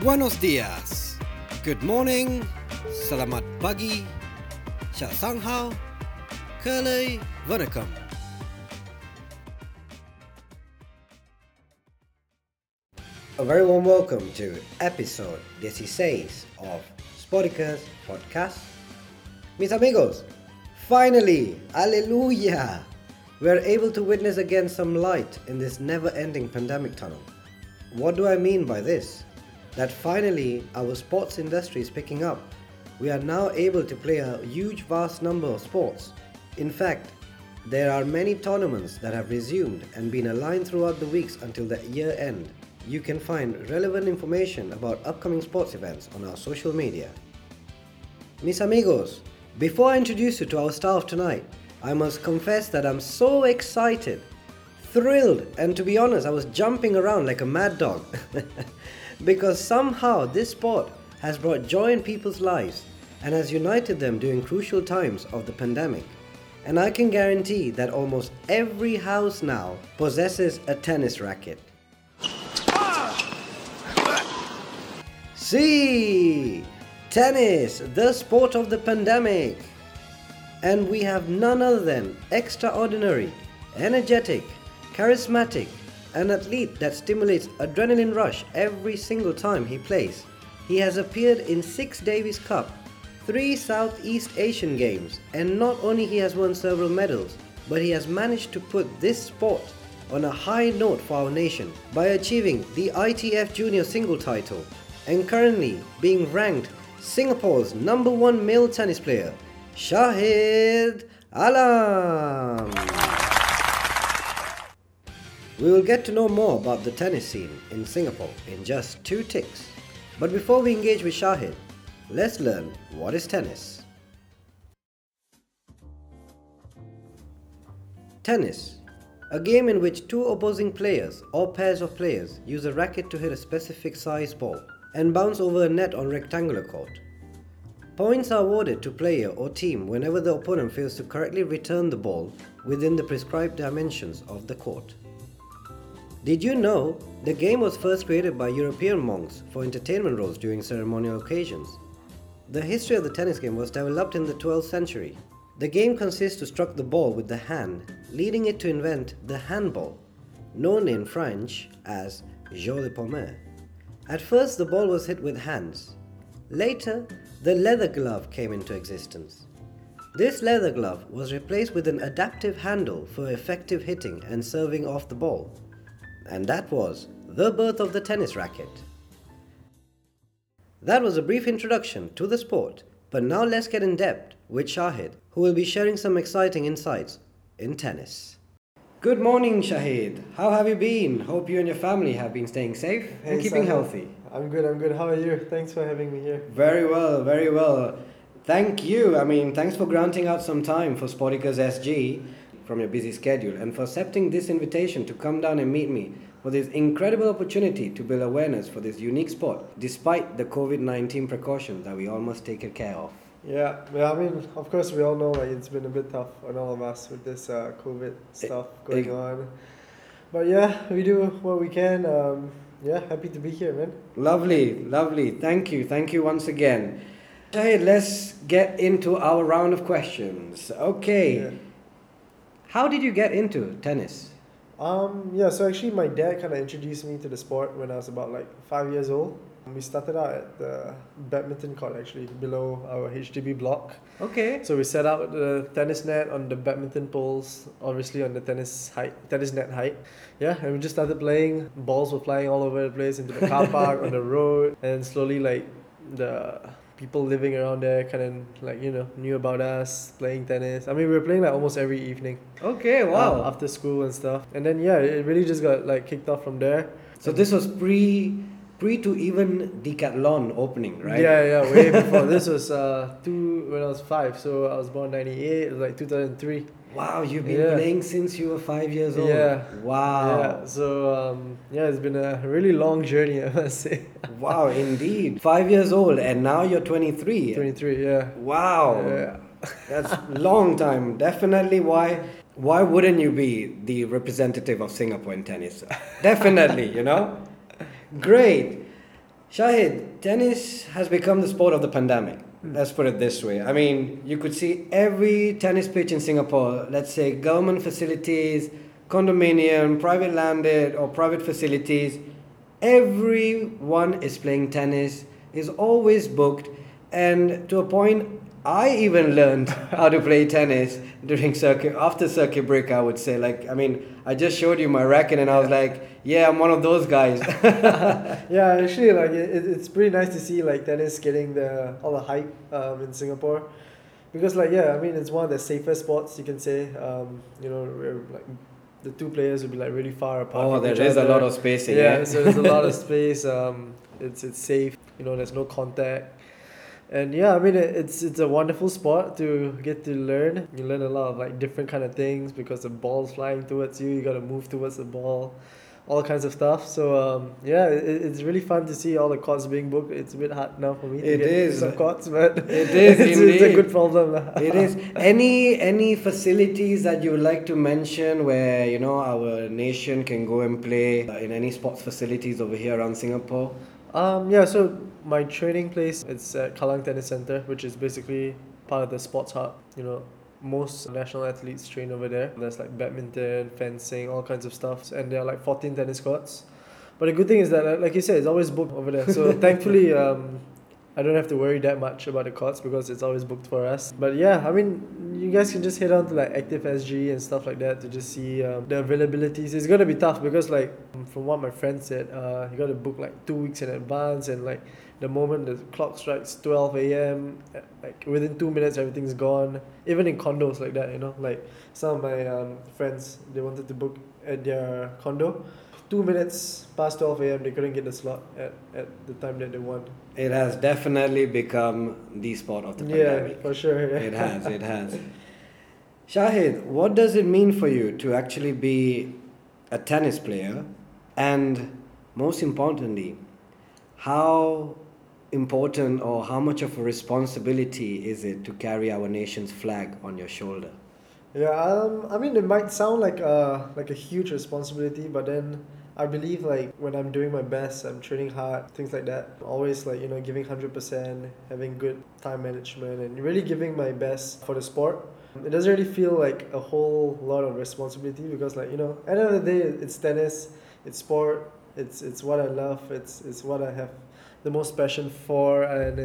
Buenos dias. Good morning. Selamat pagi. Sha sang hao. Kalei vanakkam. A very warm welcome to episode 16 of Sporticus Podcast. Mis amigos, finally, hallelujah, we are able to witness again some light in this never-ending pandemic tunnel. What do I mean by this? That finally our sports industry is picking up. We are now able to play a huge vast number of sports. In fact, there are many tournaments that have resumed and been aligned throughout the weeks until the year end. You can find relevant information about upcoming sports events on our social media. Mis amigos, before I introduce you to our staff tonight, I must confess that I'm so excited, thrilled, and to be honest, I was jumping around like a mad dog. Because somehow this sport has brought joy in people's lives and has united them during crucial times of the pandemic. And I can guarantee that almost every house now possesses a tennis racket. See, tennis, the sport of the pandemic. And we have none other than extraordinary, energetic, charismatic, an athlete that stimulates adrenaline rush every single time he plays. He has appeared in 6 Davis Cup, 3 Southeast Asian Games, and not only he has won several medals, but he has managed to put this sport on a high note for our nation by achieving the ITF Junior Single title and currently being ranked Singapore's #1 male tennis player, Shahid Alam. We will get to know more about the tennis scene in Singapore in just 2 ticks. But before we engage with Shahid, let's learn what is tennis. Tennis, a game in which 2 opposing players or pairs of players use a racket to hit a specific size ball and bounce over a net on rectangular court. Points are awarded to player or team whenever the opponent fails to correctly return the ball within the prescribed dimensions of the court. Did you know the game was first created by European monks for entertainment roles during ceremonial occasions? The history of the tennis game was developed in the 12th century. The game consists to struck the ball with the hand, leading it to invent the handball, known in French as jeu de paume. At first the ball was hit with hands. Later, the leather glove came into existence. This leather glove was replaced with an adaptive handle for effective hitting and serving off the ball. And that was the birth of the tennis racket. That was a brief introduction to the sport, but now let's get in depth with Shahid, who will be sharing some exciting insights in tennis. Good morning, Shahid. How have you been? Hope you and your family have been staying safe and keeping healthy. I'm good. How are you? Thanks for having me here. Very well. Thank you. Thanks for granting out some time for Sporticus SG from your busy schedule and for accepting this invitation to come down and meet me for this incredible opportunity to build awareness for this unique sport despite the COVID-19 precautions that we all must take care of. Yeah, of course we all know it's been a bit tough on all of us with this COVID stuff going on. But yeah, we do what we can. Happy to be here, man. Lovely. Thank you once again. Hey, let's get into our round of questions. Okay. Yeah. How did you get into tennis? So actually my dad kind of introduced me to the sport when I was about 5 years old. We started out at the badminton court actually below our HDB block. Okay. So we set out the tennis net on the badminton poles, obviously on the tennis net height. Yeah, and we just started playing. Balls were flying all over the place into the car park, on the road, and slowly the people living around there kind of knew about us playing tennis. We were playing almost every evening. Okay, wow. After school and stuff. And then it really just got kicked off from there. So this was pre to even Decathlon opening, right? Yeah, way before. This was when I was 5, so I was born 98. It was 2003. Wow, you've been playing since you were 5 years old. Yeah. Wow. Yeah. So it's been a really long journey, I must say. Wow, indeed. 5 years old, and now you're 23. 23, yeah. Wow. Yeah. That's a long time. Definitely. Why wouldn't you be the representative of Singapore in tennis? Definitely, Great. Shahid, tennis has become the sport of the pandemic. Let's put it this way. I mean, you could see every tennis pitch in Singapore, let's say government facilities, condominium, private landed or private facilities, everyone is playing tennis, is always booked, and to a point, I even learned how to play tennis after circuit breaker, I would say. Like, I mean, I just showed you my racket and I was like, yeah, I'm one of those guys. Yeah, actually, like it's pretty nice to see like tennis getting all the hype in Singapore, because like I mean it's one of the safest sports, you can say. Where, like the two players will be like really far apart. Oh, from there each is a other. lot of spacing. Yeah, so there's a lot of space. It's safe. There's no contact. And I mean it's a wonderful sport to get to learn. You learn a lot of like different kind of things because the ball's flying towards you. You got to move towards the ball, all kinds of stuff. So it's really fun to see all the courts being booked. It's a bit hard now for me to get some courts, but it is it's a good problem. It is. Any facilities that you would like to mention where our nation can go and play in any sports facilities over here around Singapore? So my training place, it's at Kallang Tennis Centre, which is basically part of the sports hub. Most national athletes train over there. There's like badminton, fencing, all kinds of stuff, and there are like 14 tennis courts. But the good thing is that, like you said, it's always booked over there. So thankfully, I don't have to worry that much about the courts because it's always booked for us. But I mean, you guys can just head on to like ActiveSG and stuff like that to just see the availabilities. It's gonna be tough because like from what my friend said, you gotta book like 2 weeks in advance, and like the moment the clock strikes 12 a.m, like within 2 minutes everything's gone. Even in condos like that, like some of my friends, they wanted to book at their condo. 2 minutes past 12 a.m, they couldn't get the slot at the time that they want. It has definitely become the sport of the pandemic. Yeah, for sure. Yeah. It has. Shahid, what does it mean for you to actually be a tennis player? And most importantly, how important or how much of a responsibility is it to carry our nation's flag on your shoulder? Yeah, I mean, it might sound like a huge responsibility, but then I believe like when I'm doing my best, I'm training hard, things like that. Always like giving 100%, having good time management, and really giving my best for the sport. It doesn't really feel like a whole lot of responsibility because like at the end of the day, it's tennis, it's sport, it's what I love, it's what I have the most passion for, and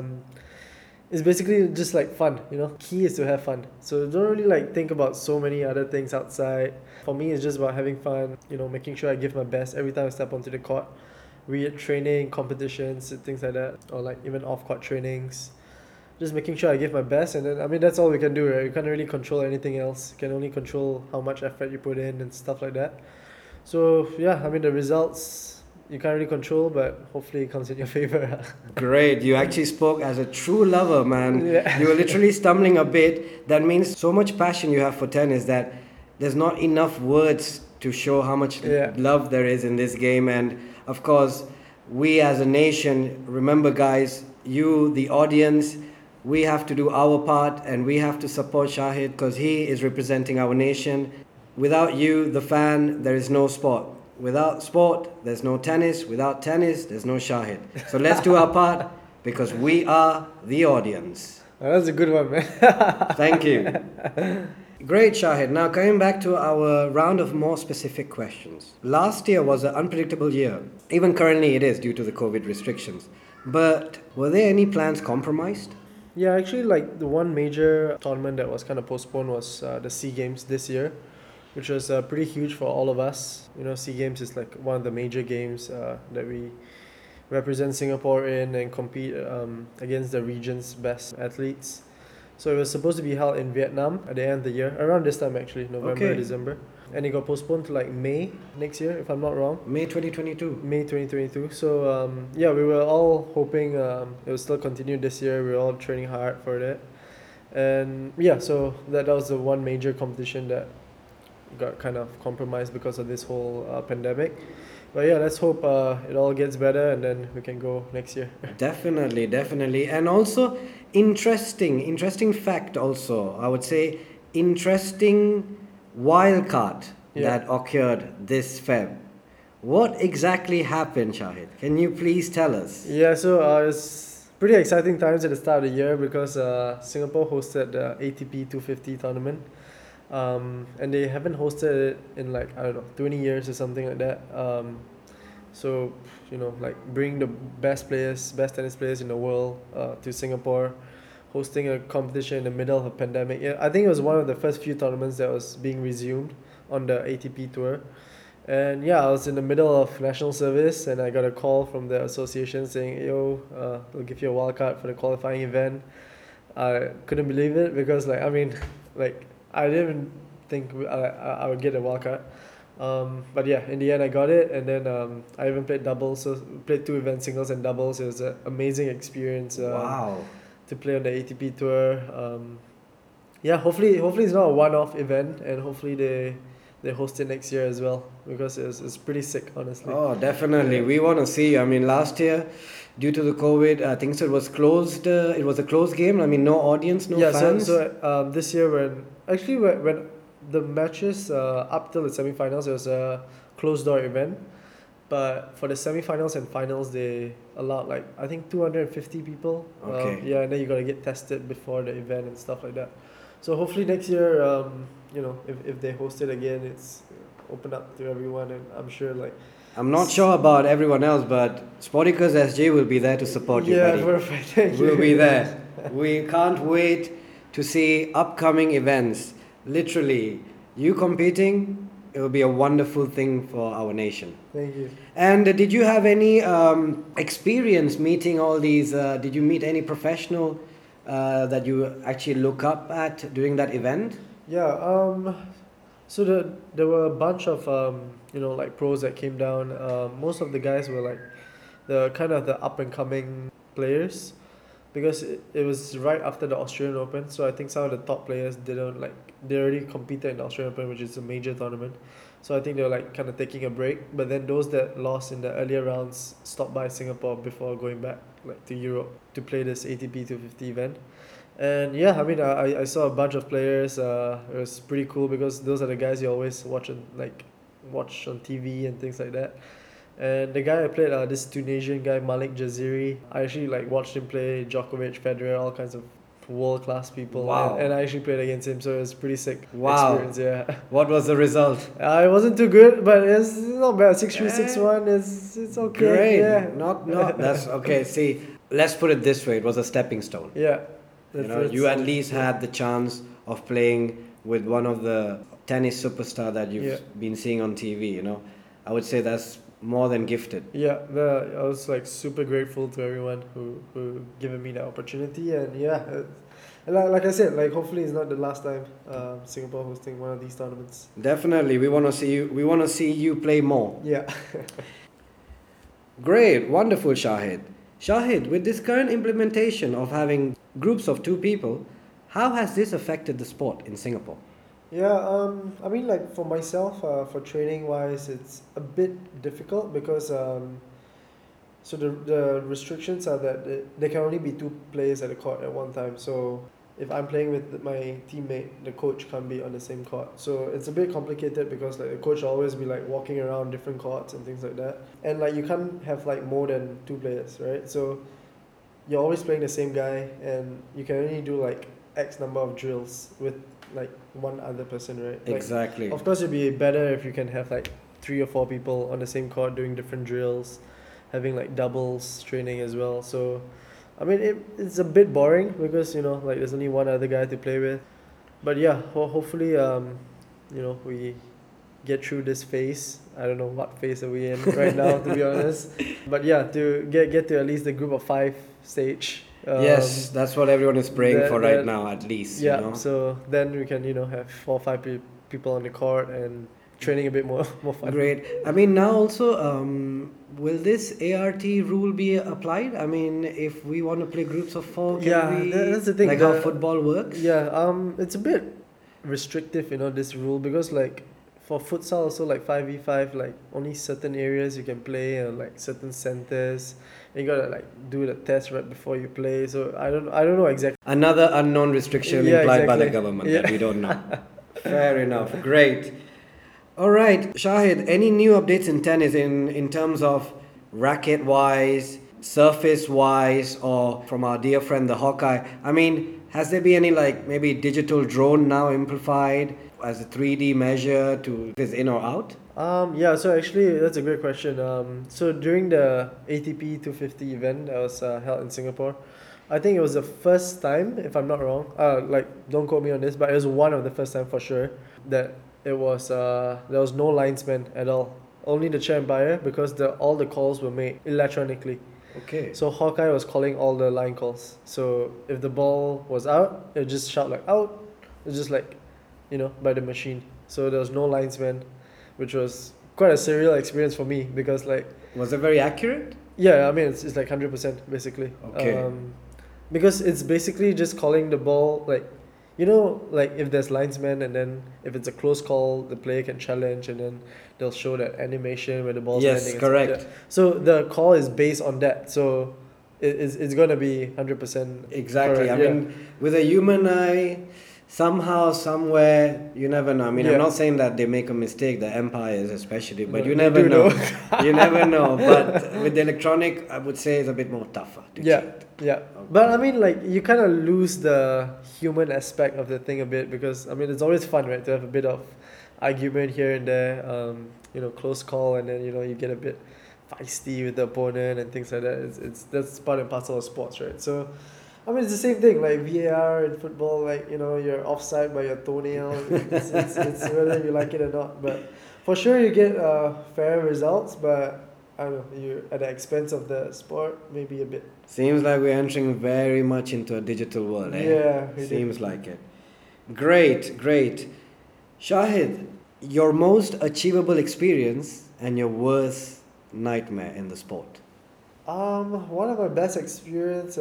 it's basically just like fun. Key is to have fun, so don't really like think about so many other things outside. For me, it's just about having fun, making sure I give my best every time I step onto the court, be it training, competitions, things like that, or like even off-court trainings. Just making sure I give my best, and then I mean that's all we can do, right? You can't really control anything else. You can only control how much effort you put in and stuff like that. So I mean the results you can't really control, but hopefully it comes in your favor. Great, you actually spoke as a true lover, man. Yeah. You were literally stumbling a bit. That means so much passion you have for tennis that there's not enough words to show how much love there is in this game. And of course, we as a nation, remember guys, you, the audience, we have to do our part and we have to support Shahid because he is representing our nation. Without you, the fan, there is no sport. Without sport, there's no tennis. Without tennis, there's no Shahid. So let's do our part because we are the audience. Oh, that's a good one, man. Thank you. Great, Shahid. Now coming back to our round of more specific questions. Last year was an unpredictable year. Even currently it is due to the COVID restrictions. But were there any plans compromised? Yeah, actually like the one major tournament that was kind of postponed was the SEA Games this year, which was pretty huge for all of us. SEA Games is like one of the major games that we represent Singapore in and compete against the region's best athletes. So it was supposed to be held in Vietnam at the end of the year, around this time actually, November, December. And it got postponed to like May next year, if I'm not wrong. May 2022. May 2022. So we were all hoping it will still continue this year. We were all training hard for that. And so that was the one major competition that got kind of compromised because of this whole pandemic. But let's hope it all gets better and then we can go next year. Definitely. And also, interesting fact also, I would say, interesting wild card that occurred this Feb What exactly happened, Shahid? Can you please tell us? Yeah, so it's pretty exciting times at the start of the year because Singapore hosted the ATP 250 tournament. And they haven't hosted it in like, I don't know, 20 years or something like that. So, like bring the best tennis players in the world to Singapore, hosting a competition in the middle of a pandemic. Yeah, I think it was one of the first few tournaments that was being resumed on the ATP tour. And yeah, I was in the middle of national service and I got a call from the association saying, yo, we'll give you a wild card for the qualifying event. I couldn't believe it because, like, I mean, like, I didn't even think I would get a wild card. But yeah, in the end, I got it, and then I even played doubles, so played two events, singles and doubles. It was an amazing experience Wow. to play on the ATP tour. Yeah, hopefully it's not a one-off event, and hopefully they host it next year as well because it's pretty sick, honestly. Oh, definitely. Yeah. We want to see. I mean, last year, due to the COVID, I think so it was closed. It was a closed game. I mean, no audience, no Yeah, fans. so this year when the matches up till the semifinals, it was a closed door event, but for the semifinals and finals they allowed like I think 250 people. Okay. Yeah, and then you gotta get tested before the event and stuff like that. So hopefully next year, if they host it again, it's open up to everyone, and I'm sure like I'm not sure about everyone else, but Sporticus SJ will be there to support you, yeah, buddy. perfect. Thank you. We'll be there. We can't wait to see upcoming events. Literally, you competing, it will be a wonderful thing for our nation. Thank you. And did you have any experience meeting all these? Did you meet any professional that you actually look up at during that event? Yeah, so there were a bunch of like pros that came down. Most of the guys were like the kind of the up and coming players because it was right after the Australian Open. So I think some of the top players didn't like they already competed in the Australian Open, which is a major tournament. So I think they were like kind of taking a break. But then those that lost in the earlier rounds stopped by Singapore before going back like to Europe to play this ATP 250 event. And yeah, I mean, I saw a bunch of players. It was pretty cool because those are the guys you always watch on TV and things like that. And the guy I played, this Tunisian guy Malik Jaziri, I actually like watched him play Djokovic, Federer, all kinds of world class people. Wow. And I actually played against him, so it was pretty sick Wow. experience. Yeah. What was the result? It wasn't too good, but it's not bad. 6-3, 6-1. It's okay. Great. Yeah. Not that's okay. See, let's put it this way: it was a stepping stone. Yeah. You at least had the chance of playing with one of the tennis superstar that you've been seeing on TV. I would say that's more than gifted. Yeah, I was like super grateful to everyone who given me the opportunity, and yeah, like I said, like hopefully it's not the last time Singapore hosting one of these tournaments. Definitely, we want to see you. We want to see you play more. Yeah. Great, wonderful, Shahid. Shahid, with this current implementation of having groups of 2 people, how has this affected the sport in Singapore? Yeah, I mean, like for myself, for training wise, it's a bit difficult because so the restrictions are that there can only be 2 players at the court at one time. So if I'm playing with my teammate, the coach can't be on the same court. So it's a bit complicated because like the coach will always be like walking around different courts and things like that. And like you can't have like more than 2 players, right? So you're always playing the same guy and you can only do like X number of drills with like one other person, right? Like, Exactly. of course, it'd be better if you can have like 3 or 4 people on the same court doing different drills, having like doubles training as well. So, I mean, it's a bit boring because like there's only one other guy to play with. But yeah, hopefully, we get through this phase. I don't know what phase are we in right now, to be honest. But yeah, to get to at least the group of 5 stage. Yes, that's what everyone is praying for right now, at least. Yeah, so then we can have 4 or 5 people on the court and training a bit more fun. Great. I mean, now also, will this ART rule be applied? I mean, if we want to play groups of 4, can we? That's the thing. Like how football works? Yeah, it's a bit restrictive, this rule, because like for futsal also like 5v5, like only certain areas you can play and like certain centers. And you gotta like do the test right before you play. So I don't know exactly. Another unknown restriction implied by the exactly. government that we don't know. Fair enough. Great. All right, Shahid, any new updates in tennis in terms of racket wise, surface wise, or from our dear friend the Hawkeye? I mean, has there been any like maybe digital drone now amplified as a 3D measure to if it's in or out? Yeah, so actually that's a great question. So during the ATP 250 event that was held in Singapore, I think it was the first time, if I'm not wrong, like don't quote me on this, but it was one of the first time for sure that it was there was no linesman at all, only the chair umpire because all the calls were made electronically. Okay. So Hawkeye was calling all the line calls. So if the ball was out, it would just shout like out. It's just like, by the machine. So there was no linesman, which was quite a surreal experience for me because like Was it very accurate? yeah, I mean it's like 100% basically. Okay. Because it's basically just calling the ball like, like if there's linesman and then if it's a close call, the player can challenge and then they'll show that animation where the ball's Yes, landing. correct. So the call is based on that. So it's gonna be 100%. Exactly. Correct, I yeah. mean, with a human eye, somehow, somewhere, you never know. I mean, I'm Yeah. not saying that they make a mistake, the empires especially, but No, you they never do know. know. You never know. But with the electronic, I would say it's a bit more tougher to Yeah, cheat. yeah. But I mean, like, you kind of lose the human aspect of the thing a bit because, I mean, it's always fun, right, to have a bit of argument here and there, close call, and then, you get a bit feisty with the opponent and things like that. That's part and parcel of sports, right? So, I mean, it's the same thing, like VAR in football, like, you're offside by your toenail. It's whether you like it or not. But for sure, you get fair results, but I don't know, you at the expense of the sport, maybe a bit. Seems like we're entering very much into a digital world, eh? Yeah, we Seems like it. Great, great. Shahid, your most achievable experience and your worst nightmare in the sport? One of my best experience.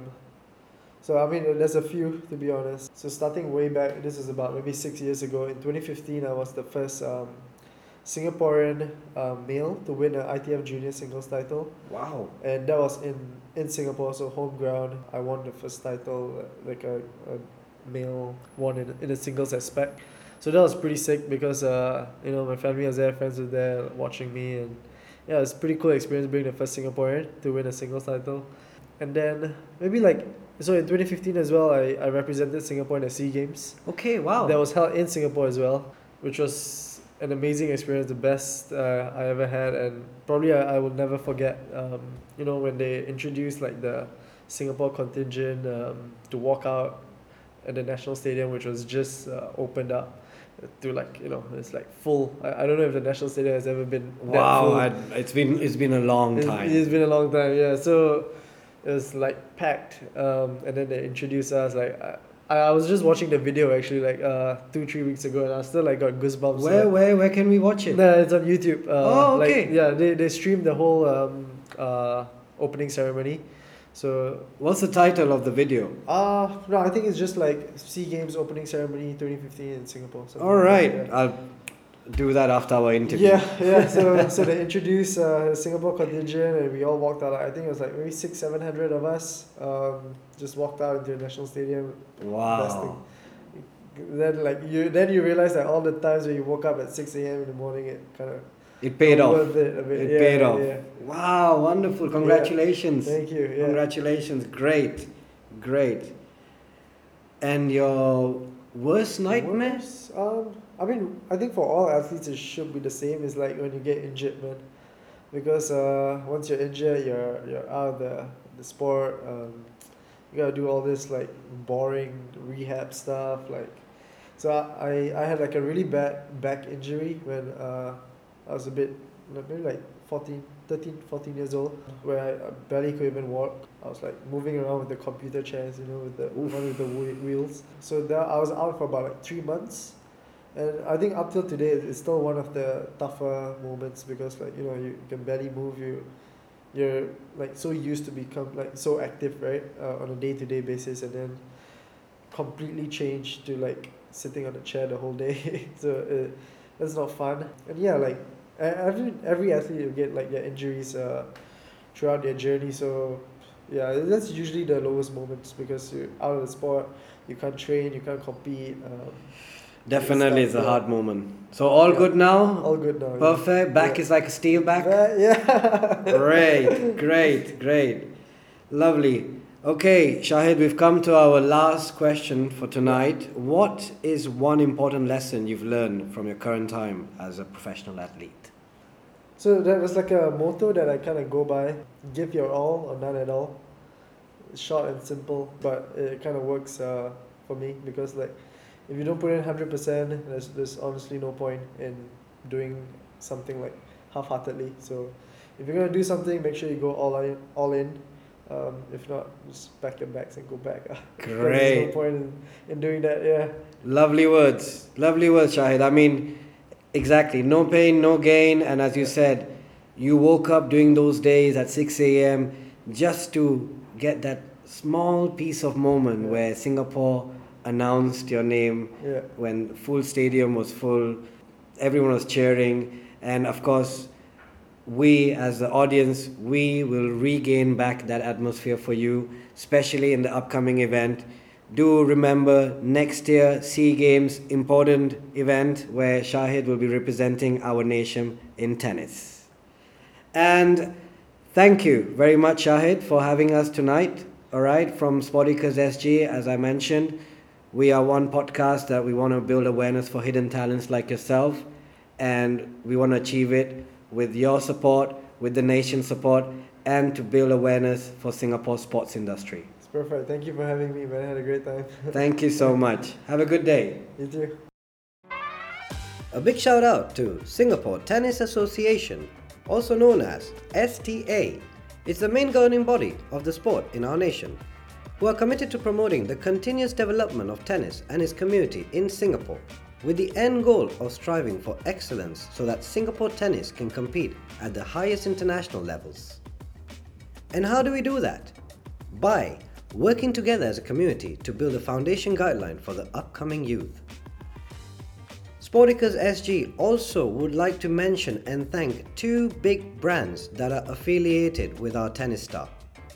So I mean, there's a few to be honest. So starting way back, this is about maybe 6 years ago. In 2015, I was the first Singaporean male to win an ITF Junior Singles title, Wow. and that was in Singapore, so home ground. I won the first title, like a male won in a singles aspect. So that was pretty sick because my family was there, friends were there watching me, and yeah, it's a pretty cool experience being the first Singaporean to win a singles title. And then maybe like so in 2015 as well, I represented Singapore in the SEA Games Okay, wow. that was held in Singapore as well, which was an amazing experience, the best I ever had, and probably I will never forget. When they introduced like the Singapore contingent to walk out at the National Stadium, which was just opened up to like it's like full. I don't know if the National Stadium has ever been that Wow, full. it's been a long time. It's been a long time, yeah. So it was like packed, and then they introduced us. Like I was just watching the video actually like 2-3 weeks ago, and I still like got goosebumps. Where can we watch it? No, it's on YouTube. Oh, okay. Like, yeah, they streamed the whole opening ceremony. So What's the title of the video? no, I think it's just like SEA Games opening ceremony 2015 in Singapore. All right, Yeah. I'll do that after our interview. Yeah. So they introduced Singapore contingent, and we all walked out. I think it was like maybe 600-700 of us. Just walked out into the National Stadium. Best Wow. thing. Then you realize that all the times when you woke up at 6 a.m. in the morning, it kind of It paid off. worth it a bit. It Yeah, paid yeah, off. yeah. Wow, wonderful. Congratulations. Thank you. Yeah. Congratulations. Great. Great. And your worst nightmare? Worse? I mean, I think for all athletes it should be the same. It's like when you get injured, man, because once you're injured, you're out of the sport. You gotta do all this like boring rehab stuff. Like, so I had like a really bad back injury when I was a bit maybe like 13, 14 years old, where I barely could even walk. I was like moving around with the computer chairs, with the one with the wheels. So there I was out for about like 3 months, and I think up till today it's still one of the tougher moments because like you can barely move. You're like so used to become like so active, right, on a day-to-day basis, and then completely change to like sitting on a chair the whole day. So that's not fun. And yeah, like every athlete will get like their injuries throughout their journey. So yeah, that's usually the lowest moments because you're out of the sport, you can't train, you can't compete. Definitely, it's a hard moment. So all good now? All good now. Perfect. Back is like a steel back? Yeah. Great. Lovely. Okay, Shahid, we've come to our last question for tonight. What is one important lesson you've learned from your current time as a professional athlete? So that was like a motto that I kind of go by: give your all or none at all. It's short and simple, but it kind of works for me, because like if you don't put in 100%, there's honestly no point in doing something like half-heartedly. So if you're gonna do something, make sure you go all in. If not, just pack your bags and go back. There's no point in doing that. Yeah. Lovely words, Shahid. I mean, exactly. No pain, no gain. And as you said, you woke up during those days at 6 a.m. just to get that small piece of moment where Singapore announced your name, when full stadium was full, everyone was cheering, and of course we as the audience, we will regain back that atmosphere for you, especially in the upcoming event. Do remember, next year SEA Games, important event where Shahid will be representing our nation in tennis. And thank you very much, Shahid, for having us tonight. Alright, from Sporticus SG, as I mentioned, we are one podcast that we want to build awareness for hidden talents like yourself, and we want to achieve it with your support, with the nation's support, and to build awareness for Singapore's sports industry. It's perfect. Thank you for having me, man. I had a great time. Thank you so much. Have a good day. You too. A big shout out to Singapore Tennis Association, also known as STA. It's the main governing body of the sport in our nation, who are committed to promoting the continuous development of tennis and its community in Singapore, with the end goal of striving for excellence so that Singapore tennis can compete at the highest international levels. And how do we do that? By working together as a community to build a foundation guideline for the upcoming youth. Sporticus SG also would like to mention and thank two big brands that are affiliated with our tennis star.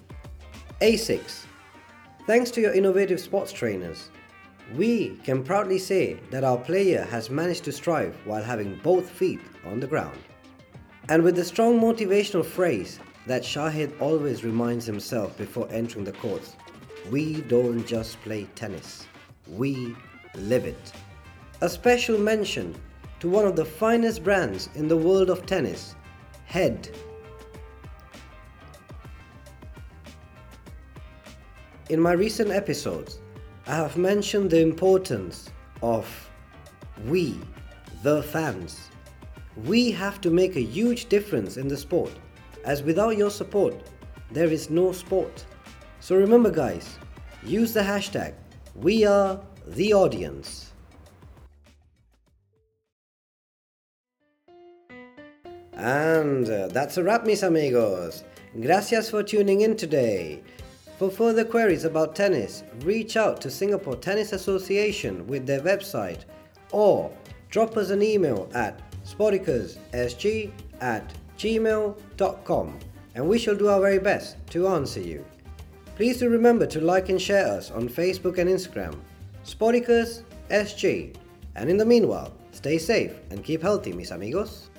ASICS. Thanks to your innovative sports trainers, we can proudly say that our player has managed to strive while having both feet on the ground. And with the strong motivational phrase that Shahid always reminds himself before entering the courts, we don't just play tennis, we live it. A special mention to one of the finest brands in the world of tennis, Head. In my recent episodes, I have mentioned the importance of we, the fans. We have to make a huge difference in the sport, as without your support, there is no sport. So remember guys, use the hashtag #WeAreTheAudience. And that's a wrap, mis amigos. Gracias for tuning in today. For further queries about tennis, reach out to Singapore Tennis Association with their website, or drop us an email at sporticussg@gmail.com, and we shall do our very best to answer you. Please do remember to like and share us on Facebook and Instagram, Sporticus SG. And in the meanwhile, stay safe and keep healthy, mis amigos.